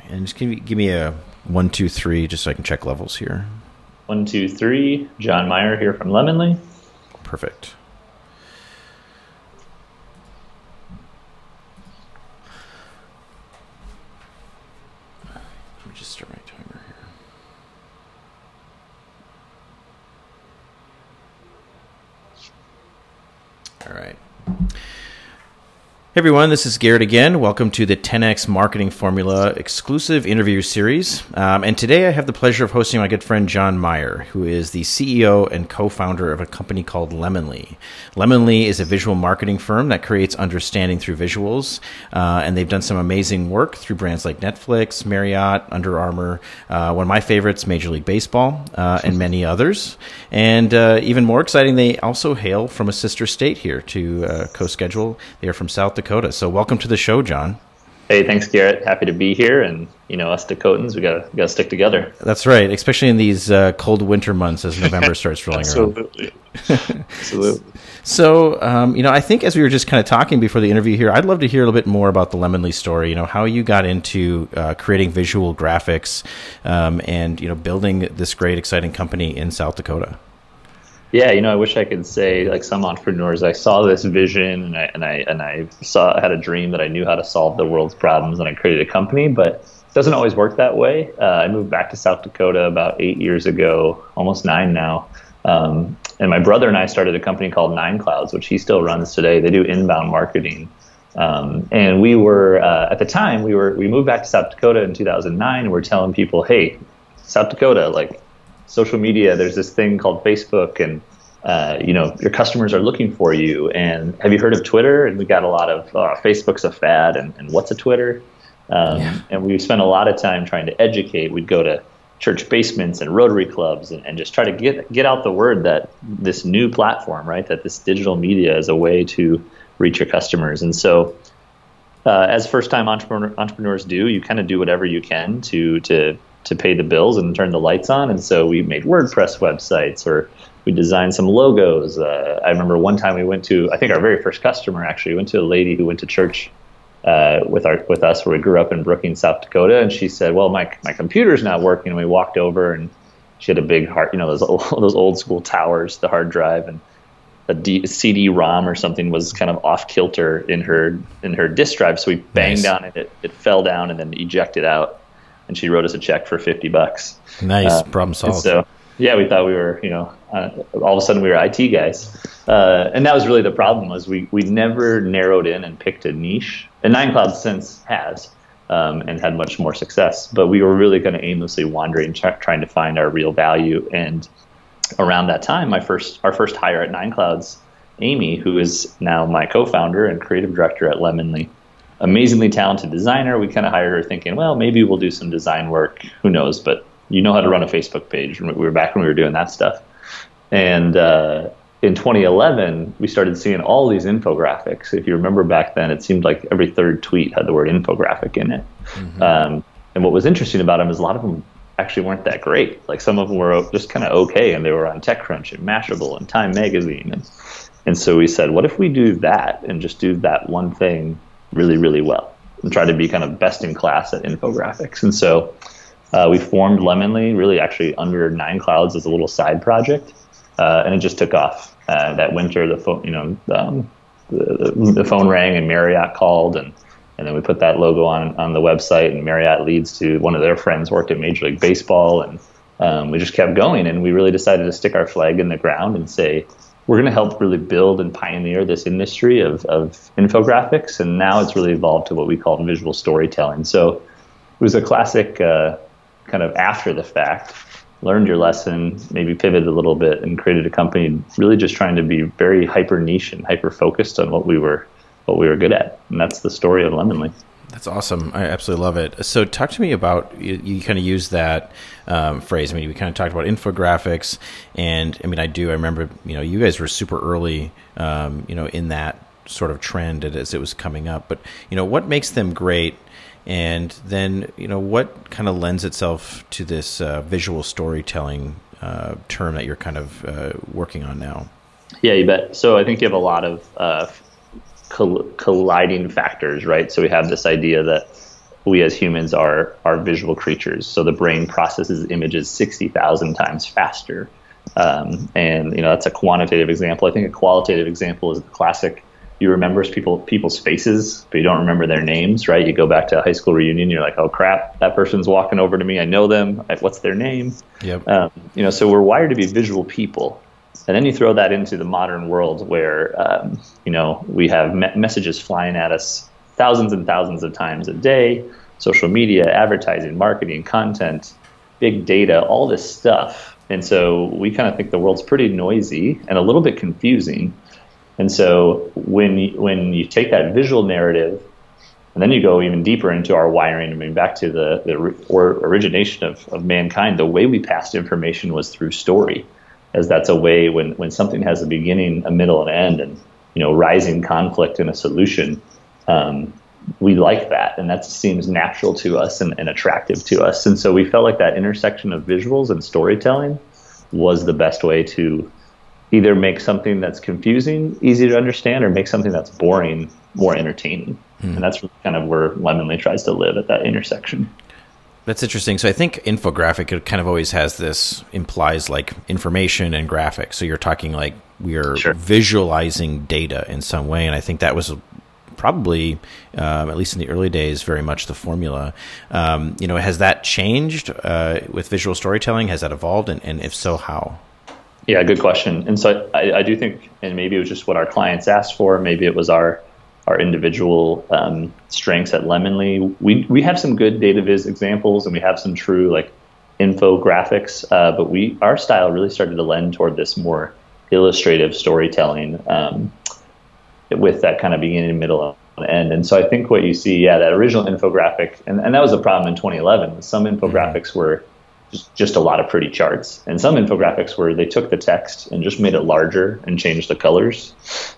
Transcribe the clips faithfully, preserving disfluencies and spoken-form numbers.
And just give me, give me a one, two, three, just so I can check levels here. One, two, three. John Meyer here from Lemonly. Perfect. Let me just start my timer here. All right. Hey everyone, this is Garrett again. Welcome to the ten X Marketing Formula exclusive interview series. Um, and today I have the pleasure of hosting my good friend John Meyer, who is the C E O and co-founder of a company called Lemonly. Lemonly is a visual marketing firm that creates understanding through visuals. Uh, and they've done some amazing work through brands like Netflix, Marriott, Under Armour, uh, one of my favorites, Major League Baseball, uh, and many others. And uh, even more exciting, they also hail from a sister state here to uh, co-schedule. They are from South Dakota. Dakota. So welcome to the show, John. Hey, thanks, Garrett. Happy to be here. And, you know, us Dakotans, we got we got to stick together. That's right, especially in these uh, cold winter months as November starts rolling Absolutely. around. Absolutely. So, um, you know, I think as we were just kind of talking before the interview here, I'd love to hear a little bit more about the Lemonly story, you know, how you got into uh, creating visual graphics um, and, you know, building this great, exciting company in South Dakota. Yeah, you know, I wish I could say like some entrepreneurs, I saw this vision and I and I and I saw I had a dream that I knew how to solve the world's problems and I created a company, but it doesn't always work that way. Uh, I moved back to South Dakota about eight years ago, almost nine now. Um, and my brother and I started a company called Nine Clouds, which he still runs today. They do inbound marketing. Um, and we were, uh, at the time, we were we moved back to South Dakota in two thousand nine and we're telling people, hey, South Dakota, like, social media, there's this thing called Facebook and, uh, you know, your customers are looking for you. And have you heard of Twitter? And we got a lot of uh, Facebook's a fad and, and what's a Twitter? Um, yeah. And we spent a lot of time trying to educate. We'd go to church basements and Rotary clubs and, and just try to get get out the word that this new platform, right, that this digital media is a way to reach your customers. And so uh, as first-time entrepreneur, entrepreneurs do, you kind of do whatever you can to to to pay the bills and turn the lights on. And so we made WordPress websites or we designed some logos. Uh, I remember one time we went to, I think our very first customer actually went to a lady who went to church uh, with our with us where we grew up in Brookings, South Dakota. And she said, well, my my computer's not working. And we walked over and she had a big hard, you know, those old, those old school towers, the hard drive, and a D, C D ROM or something was kind of off kilter in her in her disk drive. So we banged Nice. down and it, it fell down and then ejected out. And she wrote us a check for fifty bucks. Nice. Uh, Problem solved. So, yeah, we thought we were, you know, uh, all of a sudden we were I T guys. Uh, and that was really the problem was we, we never narrowed in and picked a niche. And Nine Clouds since has um, and had much more success. But we were really kind of aimlessly wandering, ch- trying to find our real value. And around that time, my first our first hire at Nine Clouds, Amy, who is now my co-founder and creative director at Lemonly, amazingly talented designer. We kind of hired her thinking, well, maybe we'll do some design work. Who knows? But you know how to run a Facebook page. We were back when we were doing that stuff. And uh, in twenty eleven, we started seeing all these infographics. If you remember back then, it seemed like every third tweet had the word infographic in it. Mm-hmm. Um, and what was interesting about them is a lot of them actually weren't that great. Like some of them were just kind of okay, and they were on TechCrunch and Mashable and Time Magazine. And, and so we said, what if we do that and just do that one thing really, really well and try to be kind of best in class at infographics. And so uh, we formed Lemonly really actually under Nine Clouds as a little side project. Uh, and it just took off. Uh, that winter, the phone, you know, um, the, the phone rang and Marriott called and, and then we put that logo on, on the website and Marriott leads to one of their friends worked at Major League Baseball. And um, we just kept going and we really decided to stick our flag in the ground and say, we're going to help really build and pioneer this industry of, of infographics. And now it's really evolved to what we call visual storytelling. So it was a classic uh, kind of after the fact, learned your lesson, maybe pivoted a little bit and created a company really just trying to be very hyper niche and hyper focused on what we were what we were good at. And that's the story of Lemonly. That's awesome. I absolutely love it. So talk to me about, you, you kind of use that um, phrase. I mean, we kind of talked about infographics and I mean, I do, I remember, you know, you guys were super early, um, you know, in that sort of trend as it was coming up, but you know, what makes them great? And then, you know, what kind of lends itself to this uh, visual storytelling uh, term that you're kind of uh, working on now? Yeah, you bet. So I think you have a lot of uh, coll- colliding factors, right? So we have this idea that we as humans are are visual creatures. So the brain processes images sixty thousand times faster. Um, and, you know, that's a quantitative example. I think a qualitative example is the classic, you remember people people's faces, but you don't remember their names, right? You go back to a high school reunion, you're like, oh, crap, that person's walking over to me. I know them. What's their name? Yep. Um, you know, so we're wired to be visual people. And then you throw that into the modern world where, um, you know, we have me- messages flying at us thousands and thousands of times a day, social media, advertising, marketing, content, big data, all this stuff. And so we kind of think the world's pretty noisy and a little bit confusing. And so when you, when you take that visual narrative and then you go even deeper into our wiring, I mean, back to the, the or origination of, of mankind, the way we passed information was through story, as that's a way when, when something has a beginning, a middle, and end, and, you know, rising conflict and a solution, um, we like that. And that seems natural to us and, and attractive to us. And so we felt like that intersection of visuals and storytelling was the best way to either make something that's confusing easy to understand or make something that's boring more entertaining. Mm. And that's kind of where Lemonly tries to live, at that intersection. That's interesting. So I think infographic, it kind of always has this, implies like information and graphics. So you're talking like we are sure. visualizing data in some way. And I think that was probably, um, at least in the early days, very much the formula. Um, you know, has that changed uh, with visual storytelling? Has that evolved? And, and if so, how? Yeah, good question. And so I, I do think, and maybe it was just what our clients asked for, maybe it was our our individual um, strengths at Lemonly. We we have some good data viz examples, and we have some true like infographics, uh, but we our style really started to lend toward this more illustrative storytelling, um, with that kind of beginning, middle, and end. And so I think what you see, yeah, that original infographic, and, and that was a problem in twenty eleven. Some infographics mm-hmm. were just, just a lot of pretty charts, and some infographics where they took the text and just made it larger and changed the colors,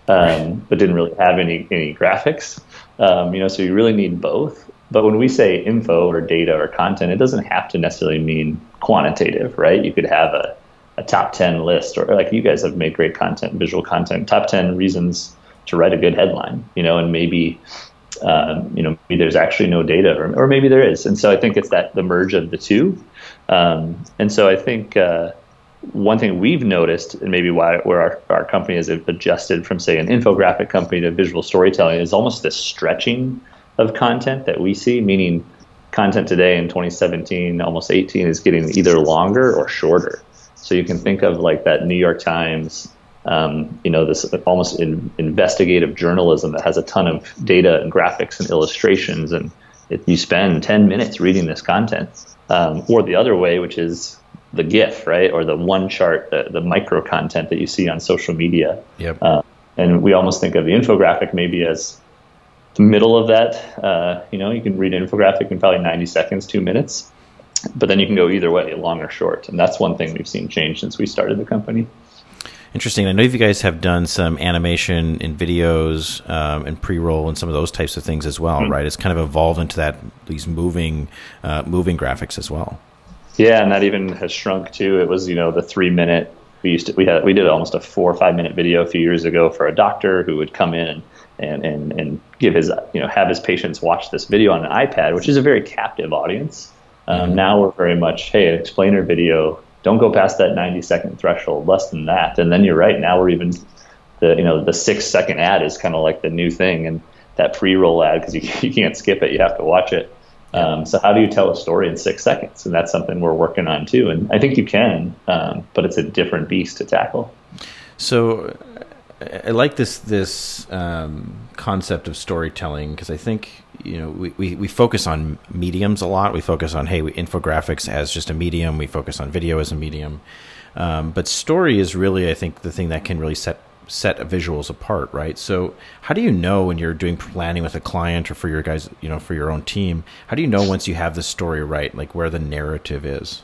um, but didn't really have any any graphics. Um, you know, so you really need both. But when we say info or data or content, it doesn't have to necessarily mean quantitative, right? You could have a, a top ten list, or like you guys have made great content, visual content, top ten reasons to write a good headline, you know, and maybe, um, you know, maybe there's actually no data, or, or maybe there is. And so I think it's that the merge of the two. Um, and so I think uh, one thing we've noticed, and maybe why where our, our company has adjusted from, say, an infographic company to visual storytelling, is almost this stretching of content that we see, meaning content today in twenty seventeen, almost eighteen, is getting either longer or shorter. So you can think of like that New York Times, Um, you know, this almost in, investigative journalism that has a ton of data and graphics and illustrations, and it, you spend ten minutes reading this content. Um, or the other way, which is the GIF, right, or the one chart, the, the micro content that you see on social media. Yep. Uh, and we almost think of the infographic maybe as the middle of that. Uh, you know, you can read an infographic in probably ninety seconds, two minutes, but then you can go either way, long or short. And that's one thing we've seen change since we started the company. Interesting. I know you guys have done some animation in videos um, and pre-roll and some of those types of things as well, mm-hmm. right? It's kind of evolved into that, these moving, uh, moving graphics as well. Yeah, and that even has shrunk too. It was, you know, the three minute. We used to we had we did almost a four or five minute video a few years ago for a doctor who would come in and and and, and give his you know have his patients watch this video on an iPad, which is a very captive audience. Um, mm-hmm. Now we're very much, hey, an explainer video. Don't go past that ninety second threshold, less than that. And then you're right. Now we're even the, you know, the six second ad is kind of like the new thing. And that pre-roll ad, because you, you can't skip it, you have to watch it. Um, so how do you tell a story in six seconds? And that's something we're working on too. And I think you can, um, but it's a different beast to tackle. So I like this, this um, concept of storytelling, because I think, you know, we, we, we focus on mediums a lot. We focus on, hey, we, infographics as just a medium. We focus on video as a medium. Um, but story is really, I think, the thing that can really set set visuals apart, right? So how do you know when you're doing planning with a client or for your guys, you know, for your own team, how do you know once you have the story right, like where the narrative is?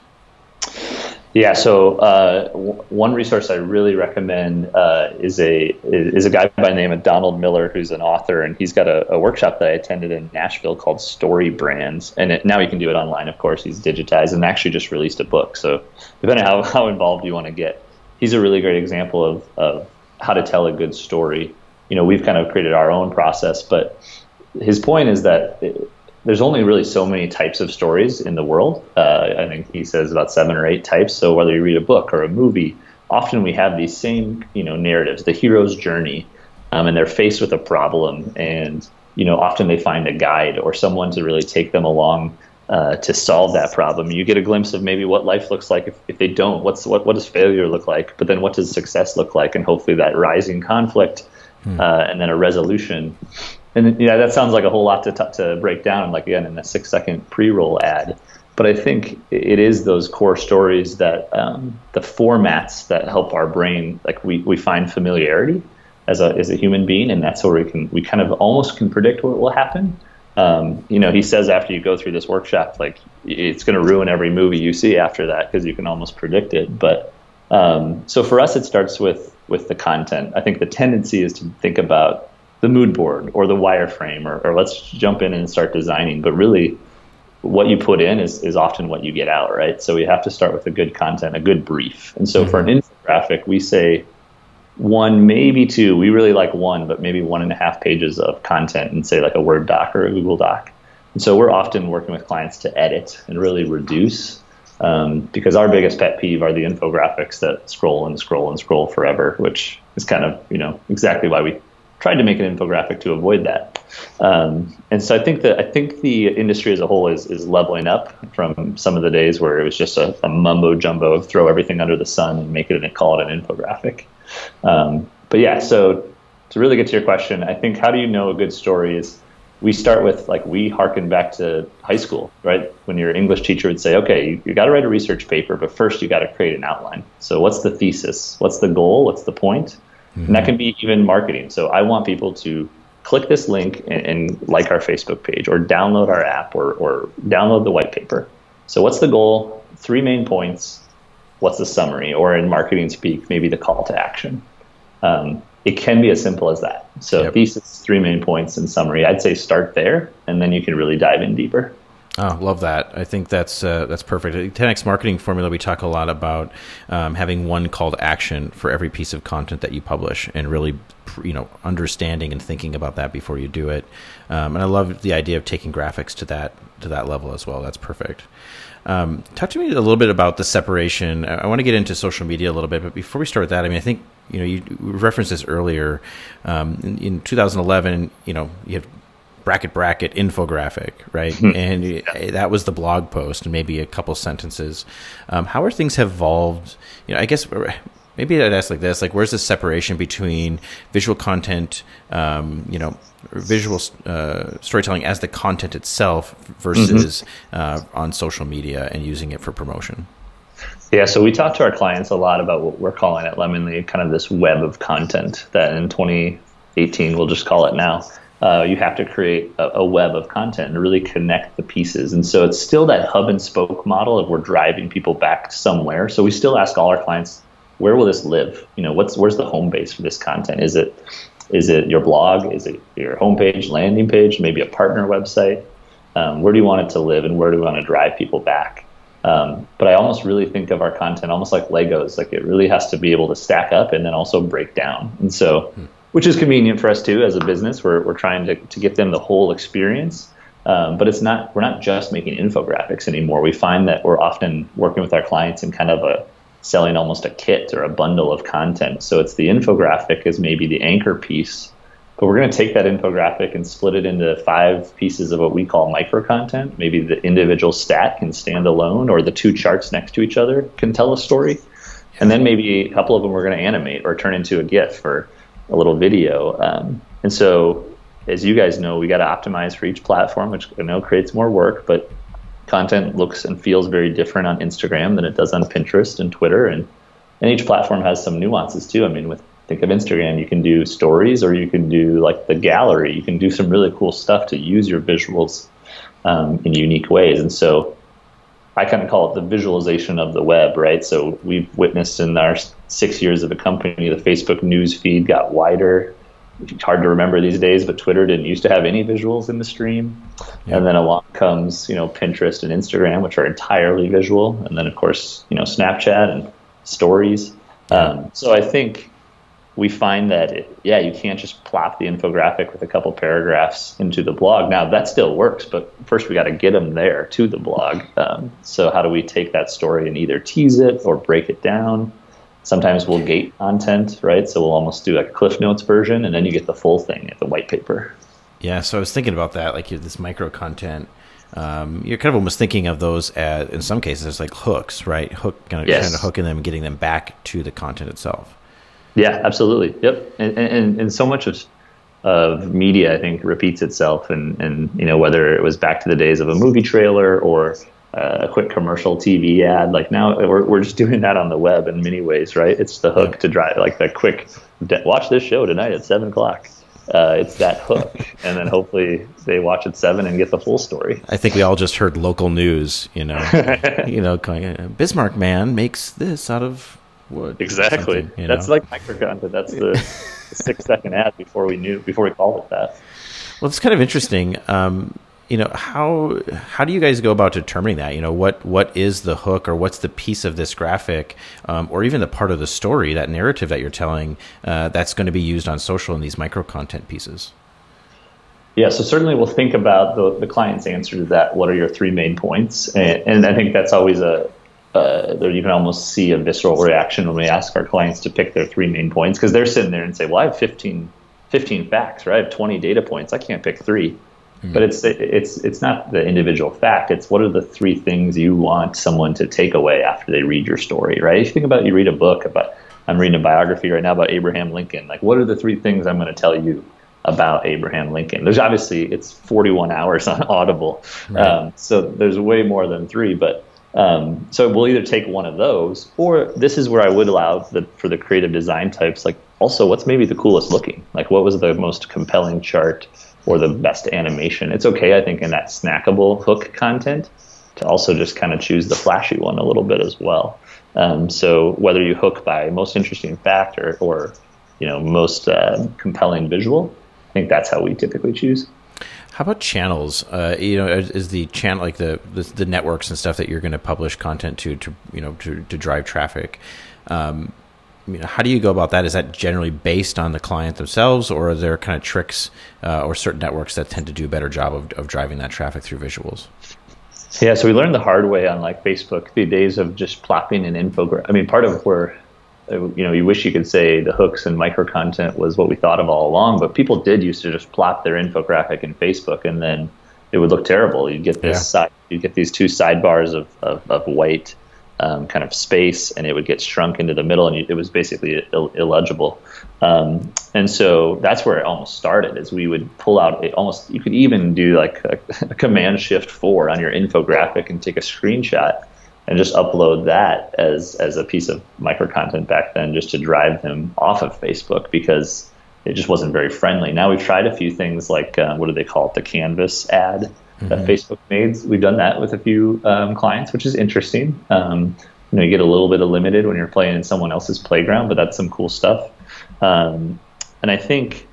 Yeah, so uh, w- one resource I really recommend uh, is a is a guy by the name of Donald Miller, who's an author, and he's got a, a workshop that I attended in Nashville called Story Brands, and it, now you can do it online. Of course, he's digitized and actually just released a book. So depending on how, how involved you want to get, he's a really great example of of how to tell a good story. You know, we've kind of created our own process, but his point is that there's only really so many types of stories in the world. Uh, I think he says about seven or eight types. So whether you read a book or a movie, often we have these same, you know, narratives, the hero's journey, um, and they're faced with a problem, and you know, often they find a guide or someone to really take them along uh, to solve that problem. You get a glimpse of maybe what life looks like if, if they don't. What's what what does failure look like? But then what does success look like? And hopefully that rising conflict, hmm. uh, and then a resolution. And yeah, that sounds like a whole lot to t- to break down, like again in a six second pre-roll ad. But I think it is those core stories that um, the formats that help our brain, like we, we find familiarity as a as a human being, and that's where we can we kind of almost can predict what will happen. Um, you know, he says after you go through this workshop, like it's going to ruin every movie you see after that because you can almost predict it. But um, so for us, it starts with with the content. I think the tendency is to think about the mood board or the wireframe, or, or let's jump in and start designing. But really, what you put in is, is often what you get out, right? So we have to start with a good content, a good brief. And so mm-hmm. for an infographic, we say one, maybe two. We really like one, but maybe one and a half pages of content and say like a Word doc or a Google doc. And so we're often working with clients to edit and really reduce, um, because our biggest pet peeve are the infographics that scroll and scroll and scroll forever, which is kind of, you know, exactly why we tried to make an infographic to avoid that. Um, and so I think that I think the industry as a whole is is leveling up from some of the days where it was just a, a mumbo jumbo of throw everything under the sun and make it and call it an infographic. Um, but yeah, so to really get to your question, I think how do you know a good story is we start with, like, we harken back to high school, right? When your English teacher would say, okay, you, you got to write a research paper, but first you got to create an outline. So what's the thesis? What's the goal? What's the point? Mm-hmm. And that can be even marketing. So I want people to click this link and, and like our Facebook page or download our app or, or download the white paper. So what's the goal? Three main points. What's the summary? Or in marketing speak, maybe the call to action. Um, it can be as simple as that. So yep. Thesis, three main points, and summary. I'd say start there, and then you can really dive in deeper. Oh, love that. I think that's uh, that's perfect. At ten X Marketing Formula, we talk a lot about um, having one call to action for every piece of content that you publish, and really, you know, understanding and thinking about that before you do it. Um, and I love the idea of taking graphics to that to that level as well. That's perfect. Um, talk to me a little bit about the separation. I, I want to get into social media a little bit, but before we start with that, I mean, I think you know you referenced this earlier. Um, in, in two thousand eleven, you know, you had bracket bracket infographic, right? And yeah. that was the blog post and maybe a couple sentences. Um, how are things have evolved? You know, I guess maybe I'd ask like this, like where's the separation between visual content, um, you know, visual uh, storytelling as the content itself versus mm-hmm. uh, on social media and using it for promotion? Yeah, so we talk to our clients a lot about what we're calling at Lemonly kind of this web of content that in twenty eighteen, we'll just call it now. Uh, you have to create a, a web of content and really connect the pieces. And so it's still that hub and spoke model of we're driving people back somewhere. So we still ask all our clients, where will this live? You know, what's where's the home base for this content? Is it is it your blog? Is it your homepage, landing page, maybe a partner website? Um, where do you want it to live, and where do we want to drive people back? Um, but I almost really think of our content almost like Legos. Like it really has to be able to stack up and then also break down. And so hmm. which is convenient for us too as a business. We're we're trying to, to get them the whole experience, um, but it's not. We're not just making infographics anymore. We find that we're often working with our clients in kind of a selling almost a kit or a bundle of content. So it's the infographic is maybe the anchor piece, but we're going to take that infographic and split it into five pieces of what we call micro content. Maybe the individual stat can stand alone, or the two charts next to each other can tell a story, and then maybe a couple of them we're going to animate or turn into a GIF or a little video. Um, and so, as you guys know, we got to optimize for each platform, which I know creates more work, but content looks and feels very different on Instagram than it does on Pinterest and Twitter. And, and each platform has some nuances too. I mean, with think of Instagram, you can do stories, or you can do like the gallery. You can do some really cool stuff to use your visuals um, in unique ways. And so I kind of call it the visualization of the web, right? So we've witnessed in our six years of the company, the Facebook news feed got wider. It's hard to remember these days, but Twitter didn't used to have any visuals in the stream. Yeah. And then along comes, you know, Pinterest and Instagram, which are entirely visual. And then, of course, you know, Snapchat and stories. Um, so I think we find that, it, yeah, you can't just plop the infographic with a couple paragraphs into the blog. Now, that still works, but first we got to get them there to the blog. Um, so how do we take that story and either tease it or break it down? Sometimes we'll gate content, right? So we'll almost do like a Cliff Notes version, and then you get the full thing at the white paper. Yeah, so I was thinking about that, like this micro content. Um, you're kind of almost thinking of those as, in some cases, as like hooks, right? Hook, kind of, yes. kind of hooking them and getting them back to the content itself. Yeah, absolutely. Yep. And and, and so much of of media, I think, repeats itself. And, and, you know, whether it was back to the days of a movie trailer or uh, a quick commercial T V ad, like now we're we're just doing that on the web in many ways, right? It's the hook to drive, like the quick, watch this show tonight at seven o'clock. Uh, it's that hook. And then hopefully they watch at seven and get the full story. I think we all just heard local news, you know, you know, going, Bismarck man makes this out of wood. Exactly. You know? That's like micro content. That's the, the six second ad before we knew, before we called it that. Well, it's kind of interesting. Um, you know, how how do you guys go about determining that? You know, what what is the hook, or what's the piece of this graphic, um, or even the part of the story, that narrative that you're telling, uh, that's going to be used on social in these micro content pieces? Yeah, so certainly we'll think about the, the client's answer to that. What are your three main points? And, and I think that's always a, uh, you can almost see a visceral reaction when we ask our clients to pick their three main points, because they're sitting there and say, well, I have fifteen, fifteen facts, or I have twenty data points. I can't pick three. Mm-hmm. But it's it's it's not the individual fact. It's what are the three things you want someone to take away after they read your story, right? If you think about, you read a book about, I'm reading a biography right now about Abraham Lincoln. Like, what are the three things I'm going to tell you about Abraham Lincoln? There's obviously, it's forty-one hours on Audible. Right. Um, so there's way more than three, but um, so we'll either take one of those, or this is where I would allow the, for the creative design types, like also what's maybe the coolest looking, like what was the most compelling chart or the best animation. It's okay, I think, in that snackable hook content to also just kind of choose the flashy one a little bit as well. Um, so whether you hook by most interesting fact or, or you know, most uh, compelling visual, I think that's how we typically choose. How about channels? Uh, you know, is, is the channel like the, the the networks and stuff that you're going to publish content to, to you know, to, to drive traffic? Um, you know, how do you go about that? Is that generally based on the client themselves, or are there kind of tricks uh, or certain networks that tend to do a better job of, of driving that traffic through visuals? Yeah, so we learned the hard way on like Facebook, the days of just plopping an infographic. I mean, part of where you know, you wish you could say the hooks and micro content was what we thought of all along, but people did used to just plop their infographic in Facebook, and then it would look terrible. You'd get this yeah. side, you get these two sidebars of of, of white um, kind of space, and it would get shrunk into the middle, and it was basically Ill- illegible. Um, and so that's where it almost started. Is we would pull out it almost. You could even do like a, a Command Shift four on your infographic and take a screenshot and just upload that as as a piece of micro content back then, just to drive them off of Facebook, because it just wasn't very friendly. Now we've tried a few things like, uh, what do they call it, the Canvas ad mm-hmm. that Facebook made. We've done that with a few um, clients, which is interesting. Um, you know, you get a little bit of limited when you're playing in someone else's playground, but that's some cool stuff. Um, and I think,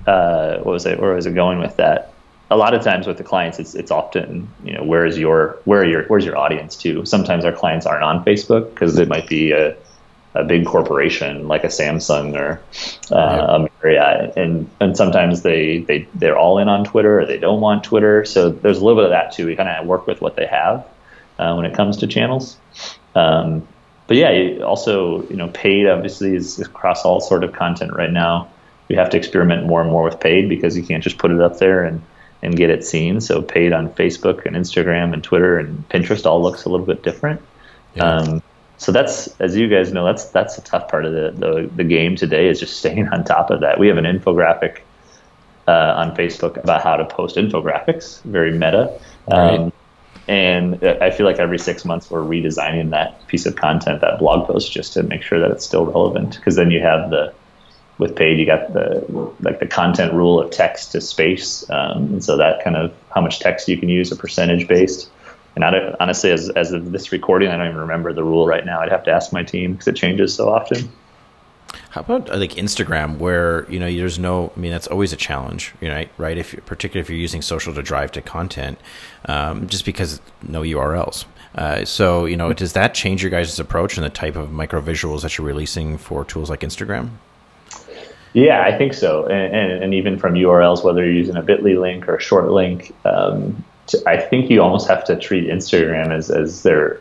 uh, what was it, where was it going with that? A lot of times with the clients, it's it's often, you know, where is your where are your where's your audience too? Sometimes our clients aren't on Facebook because it might be a, a big corporation like a Samsung or uh, a Marriott, and and sometimes they they they're all in on Twitter or they don't want Twitter. So there's a little bit of that too. We kind of work with what they have uh, when it comes to channels. Um, but yeah, also, you know, paid obviously is across all sort of content right now. We have to experiment more and more with paid because you can't just put it up there and and get it seen. So paid on Facebook and Instagram and Twitter and Pinterest all looks a little bit different. Yeah. Um, so that's, as you guys know, that's that's a tough part of the, the, the game today, is just staying on top of that. We have an infographic uh, on Facebook about how to post infographics, very meta. Right. Um, and I feel like every six months we're redesigning that piece of content, that blog post, just to make sure that it's still relevant. Because then you have the, with paid, you got the like the content rule of text to space, um, and so that kind of how much text you can use, a percentage based. And I don't, honestly, as as of this recording, I don't even remember the rule right now. I'd have to ask my team because it changes so often. How about like Instagram, where you know there's no, I mean that's always a challenge, you know, right? If particularly if you're using social to drive to content, um, just because no U R Ls. Uh, so you know, does that change your guys' approach and the type of micro visuals that you're releasing for tools like Instagram? Yeah, I think so. And, and, and even from U R Ls, whether you're using a bit dot l y link or a short link, um, I think you almost have to treat Instagram as, as their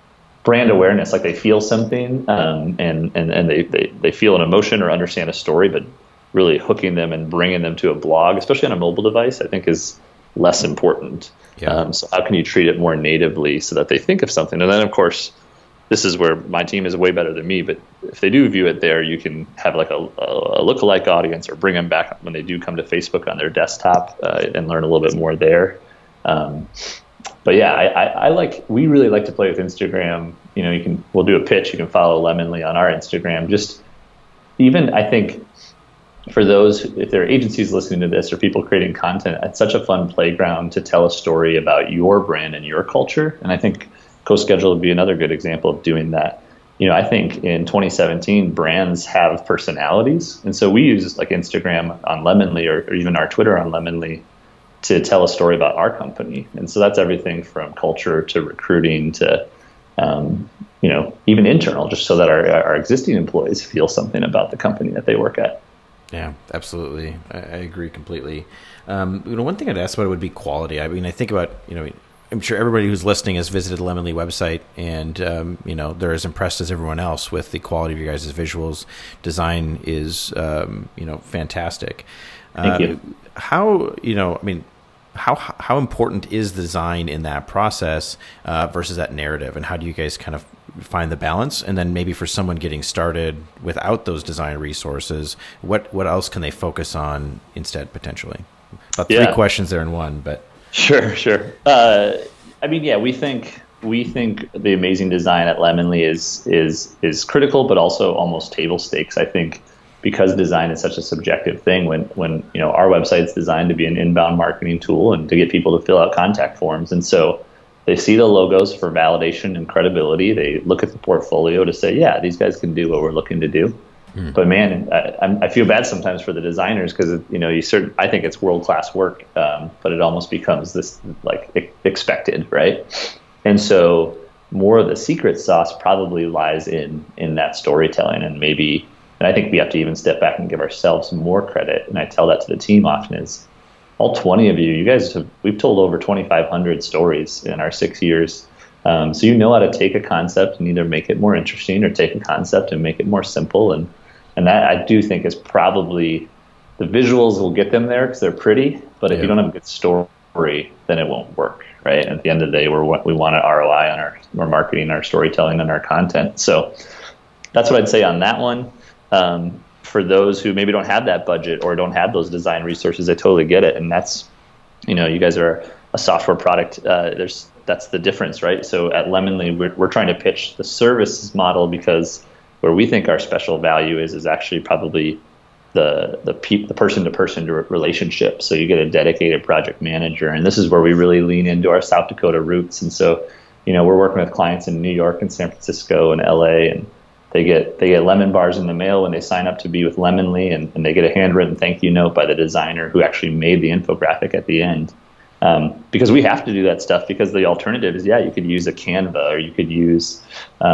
brand awareness, like they feel something um, and, and, and they, they, they feel an emotion or understand a story, but really hooking them and bringing them to a blog, especially on a mobile device, I think is less important. Yeah. Um, so how can you treat it more natively so that they think of something? And then, of course, this is where my team is way better than me, but if they do view it there, you can have like a, a lookalike audience or bring them back when they do come to Facebook on their desktop uh, and learn a little bit more there. Um, but yeah, I, I, I like, we really like to play with Instagram. You know, you can, we'll do a pitch. You can follow Lemonly on our Instagram. Just even, I think for those, if there are agencies listening to this or people creating content, it's such a fun playground to tell a story about your brand and your culture. And I think CoSchedule would be another good example of doing that. You know, I think in twenty seventeen, brands have personalities. And so we use like Instagram on Lemonly or, or even our Twitter on Lemonly to tell a story about our company. And so that's everything from culture to recruiting to, um, you know, even internal, just so that our, our existing employees feel something about the company that they work at. Yeah, absolutely. I, I agree completely. Um, you know, one thing I'd ask about would be quality. I mean, I think about, you know, I'm sure everybody who's listening has visited the Lemonly website, and um, you know, they're as impressed as everyone else with the quality of your guys' visuals. Design is, um, you know, fantastic. Thank uh, you. How, you know, I mean, how how important is the design in that process uh, versus that narrative, and how do you guys kind of find the balance? And then maybe for someone getting started without those design resources, what what else can they focus on instead potentially? About three yeah. questions there in one, but. Sure, sure. Uh, I mean, yeah, we think we think the amazing design at Lemonly is is is critical, but also almost table stakes. I think because design is such a subjective thing. When when you know our website's designed to be an inbound marketing tool and to get people to fill out contact forms, and so they see the logos for validation and credibility. They look at the portfolio to say, yeah, these guys can do what we're looking to do. Mm. But man, I, I feel bad sometimes for the designers because you know you certain. I think it's world class work, um, but it almost becomes this like expected, right? And so more of the secret sauce probably lies in in that storytelling, and maybe. And I think we have to even step back and give ourselves more credit. And I tell that to the team often is all twenty of you. You guys have we've told over twenty-five hundred stories in our six years. Um, so you know how to take a concept and either make it more interesting or take a concept and make it more simple. And And that I do think is probably the visuals will get them there because they're pretty. But if yeah. you don't have a good story, then it won't work, right? And at the end of the day, we're we want an R O I on our our marketing, our storytelling, and our content. So that's what I'd say on that one. Um, for those who maybe don't have that budget or don't have those design resources, I totally get it. And that's, you know, you guys are a software product. Uh, there's that's the difference, right? So at Lemonly, we're we're trying to pitch the services model because where we think our special value is is actually probably the the pe- the person to person relationship. So you get a dedicated project manager, and this is where we really lean into our South Dakota roots. And so, you know, we're working with clients in New York and San Francisco and L A, and they get they get lemon bars in the mail when they sign up to be with Lemonly, and, and they get a handwritten thank you note by the designer who actually made the infographic at the end. Um, because we have to do that stuff because the alternative is, yeah, you could use a Canva or you could use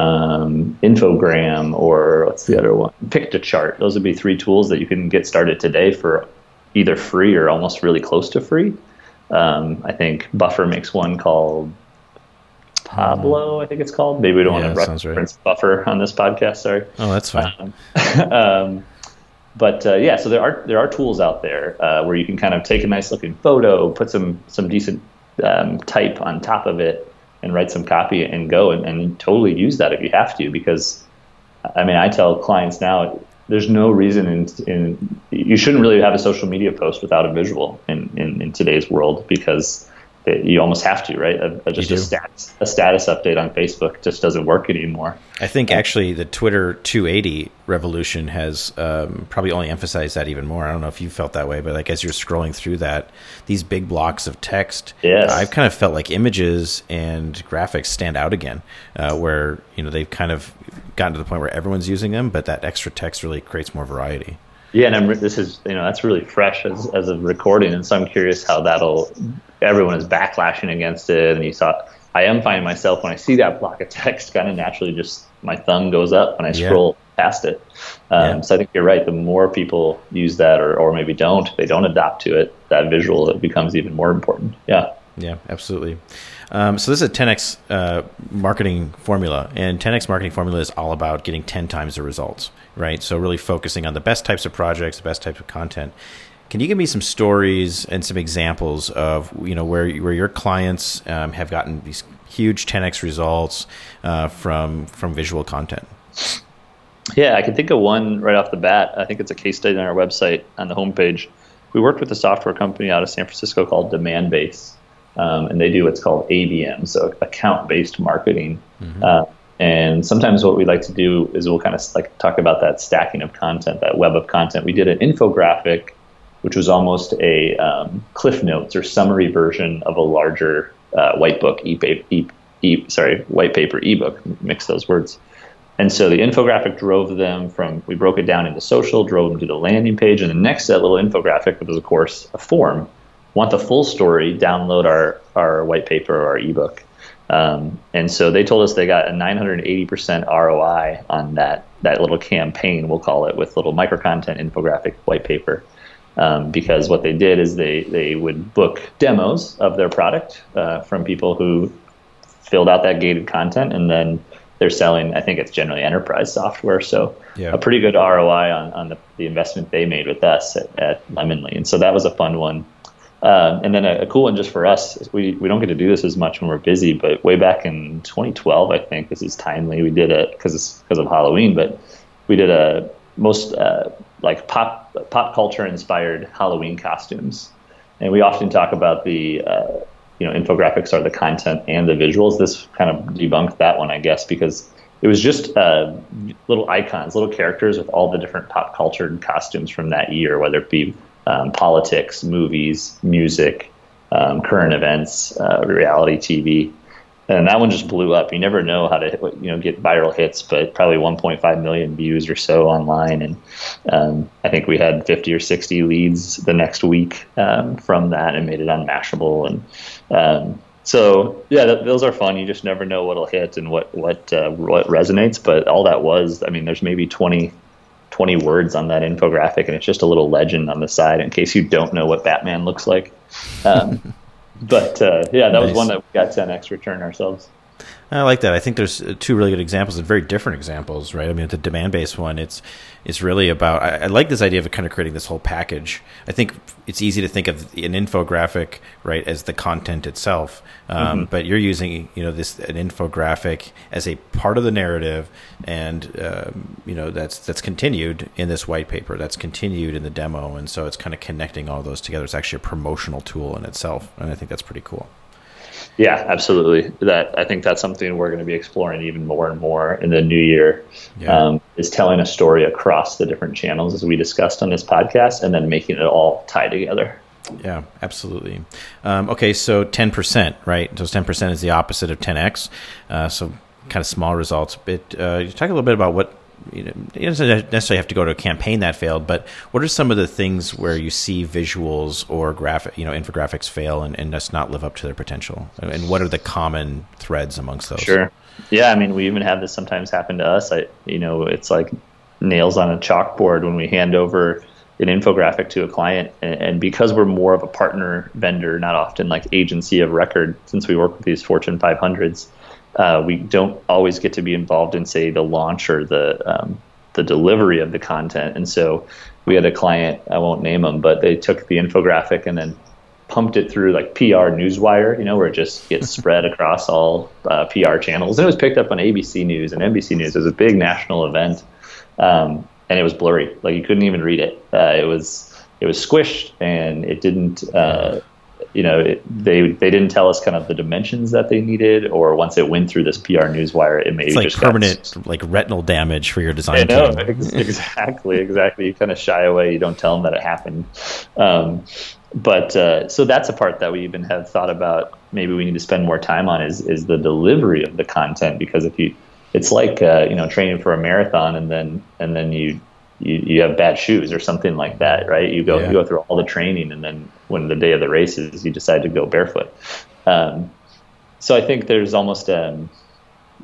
um, Infogram or what's the other one? Pictochart. Those would be three tools that you can get started today for either free or almost really close to free. Um, I think Buffer makes one called Pablo, I think it's called. Maybe we don't yeah, want to reference right. Buffer on this podcast, sorry. Oh, that's fine. Um, um, But uh, yeah, so there are there are tools out there uh, where you can kind of take a nice looking photo, put some some decent um, type on top of it, and write some copy and go and, and totally use that if you have to. Because I mean, I tell clients now, there's no reason in, in you shouldn't really have a social media post without a visual in, in, in today's world because it, you almost have to, right? A, a, just a status a status update on Facebook just doesn't work anymore. I think actually the Twitter two eighty revolution has um, probably only emphasized that even more. I don't know if you felt that way, but like as you're scrolling through that, these big blocks of text, yes. I've kind of felt like images and graphics stand out again, uh, where you know they've kind of gotten to the point where everyone's using them, but that extra text really creates more variety. Yeah, and I'm, this is you know that's really fresh as as a recording, and so I'm curious how that'll. Everyone is backlashing against it, and you saw. I am finding myself when I see that block of text, kind of naturally just my thumb goes up when I yeah. scroll past it. Um, Yeah. So I think you're right. The more people use that, or, or maybe don't, they don't adopt to it, that visual, it becomes even more important. Yeah. Yeah, absolutely. Um, so this is a ten X uh, marketing formula, and ten X marketing formula is all about getting ten times the results, right? So really focusing on the best types of projects, the best types of content. Can you give me some stories and some examples of, you know, where where your clients um, have gotten these huge ten X results uh, from from visual content? Yeah, I can think of one right off the bat. I think it's a case study on our website on the homepage. We worked with a software company out of San Francisco called Demandbase, um, and they do what's called A B M, so account-based marketing. Mm-hmm. Uh, and sometimes what we like to do is we'll kind of like talk about that stacking of content, that web of content. We did an infographic, which was almost a um, Cliff Notes or summary version of a larger uh, white book, e, e, e sorry, white paper ebook. Mix those words. And so the infographic drove them from, we broke it down into social, drove them to the landing page, and the next that little infographic was, of course, a form. Want the full story, download our, our white paper or our ebook. Um, and so they told us they got a nine hundred eighty percent R O I on that, that little campaign, we'll call it, with little micro content, infographic, white paper. Um, because what they did is they, they would book demos of their product uh, from people who filled out that gated content, and then they're selling, I think it's generally enterprise software, so yeah. a pretty good R O I on, on the, the investment they made with us at, at Lemonly. And so that was a fun one. Uh, and then a, a cool one just for us, is we, we don't get to do this as much when we're busy, but way back in twenty twelve, I think, this is timely, we did it because because of Halloween, but we did a most uh, like pop pop culture inspired Halloween costumes. And we often talk about the uh, you know, infographics are the content and the visuals. This kind of debunked that one, I guess, because it was just uh, little icons, little characters with all the different pop culture costumes from that year, whether it be um, politics, movies, music, um, current events, uh, reality T V. And that one just blew up. You never know how to, you know, get viral hits, but probably one point five million views or so online. And um, I think we had fifty or sixty leads the next week um, from that, and made it on Mashable. And um, so, yeah, th- those are fun. You just never know what'll hit and what what uh, what resonates. But all that was, I mean, there's maybe twenty, twenty words on that infographic, and it's just a little legend on the side in case you don't know what Batman looks like. Um, But uh, yeah, that nice. was one that we got ten X return ourselves. I like that. I think there's two really good examples and very different examples, right? I mean, the Demandbase one, it's it's really about, I, I like this idea of kind of creating this whole package. I think it's easy to think of an infographic, right, as the content itself. Um, mm-hmm. But you're using, you know, this an infographic as a part of the narrative, and um, you know, that's that's continued in this white paper, that's continued in the demo, and so it's kind of connecting all those together. It's actually a promotional tool in itself, and I think that's pretty cool. Yeah, absolutely. That I think that's something we're going to be exploring even more and more in the new year. Yeah. Um, is telling a story across the different channels, as we discussed on this podcast, and then making it all tie together. Yeah, absolutely. Um, okay, so ten percent, right? So ten percent is the opposite of ten X. Uh, so kind of small results. But uh, you talk a little bit about what, you know, you don't necessarily have to go to a campaign that failed, but what are some of the things where you see visuals or graphic, you know, infographics fail and, and just not live up to their potential? And what are the common threads amongst those? Sure. Yeah, I mean, we even have this sometimes happen to us. I, you know, it's like nails on a chalkboard when we hand over an infographic to a client, and, and because we're more of a partner vendor, not often like agency of record, since we work with these Fortune five hundreds. Uh, we don't always get to be involved in, say, the launch or the um, the delivery of the content. And so we had a client, I won't name them, but they took the infographic and then pumped it through like P R Newswire, you know, where it just gets spread across all uh, P R channels. And it was picked up on A B C News and N B C News. It was a big national event, um, and it was blurry. Like you couldn't even read it. Uh, it was it was squished, and it didn't. Uh, You know, it, they they didn't tell us kind of the dimensions that they needed, or once it went through this P R Newswire, it maybe it's like just permanent, got, like retinal damage for your design. I know, team. ex- exactly, exactly. You kind of shy away. You don't tell them that it happened. Um, but uh, so that's a part that we even have thought about. Maybe we need to spend more time on is is the delivery of the content, because if you, it's like uh, you know, training for a marathon and then and then you. You, you have bad shoes or something like that, right? You go yeah. you go through all the training, and then when the day of the race is, you decide to go barefoot. Um, so I think there's almost um,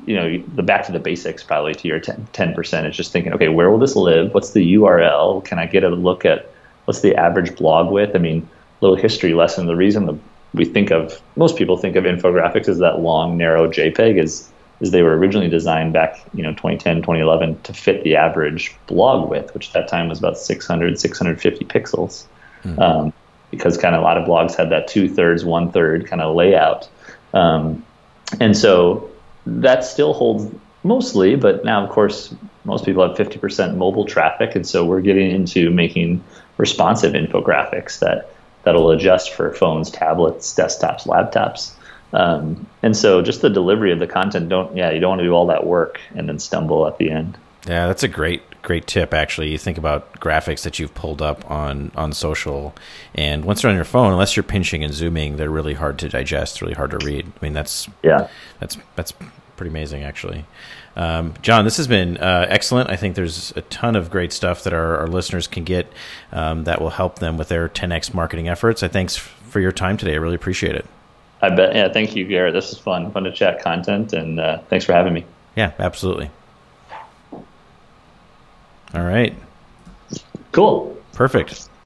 you know, the back to the basics, probably to your ten percent is just thinking, okay, where will this live? What's the U R L? Can I get a look at what's the average blog width? I mean, little history lesson. The reason the, we think of, most people think of infographics as that long, narrow JPEG is, is they were originally designed back, you know, twenty ten, twenty eleven to fit the average blog width, which at that time was about six hundred, six hundred fifty pixels. Mm-hmm. Um, because kind of a lot of blogs had that two thirds, one third kind of layout. Um, and so that still holds mostly, but now of course, most people have fifty percent mobile traffic. And so we're getting into making responsive infographics that, that'll adjust for phones, tablets, desktops, laptops. Um, and so just the delivery of the content, don't, yeah, you don't want to do all that work and then stumble at the end. Yeah, that's a great, great tip, actually. You think about graphics that you've pulled up on, on social, and once they're on your phone, unless you're pinching and zooming, they're really hard to digest, really hard to read. I mean, that's, yeah, that's, that's pretty amazing, actually. Um, John, this has been uh, excellent. I think there's a ton of great stuff that our, our listeners can get um, that will help them with their ten X marketing efforts. I thanks for your time today. I really appreciate it. I bet. Yeah, thank you, Garrett. This is fun. Fun to chat content, and uh, thanks for having me. Yeah, absolutely. All right. Cool. Perfect.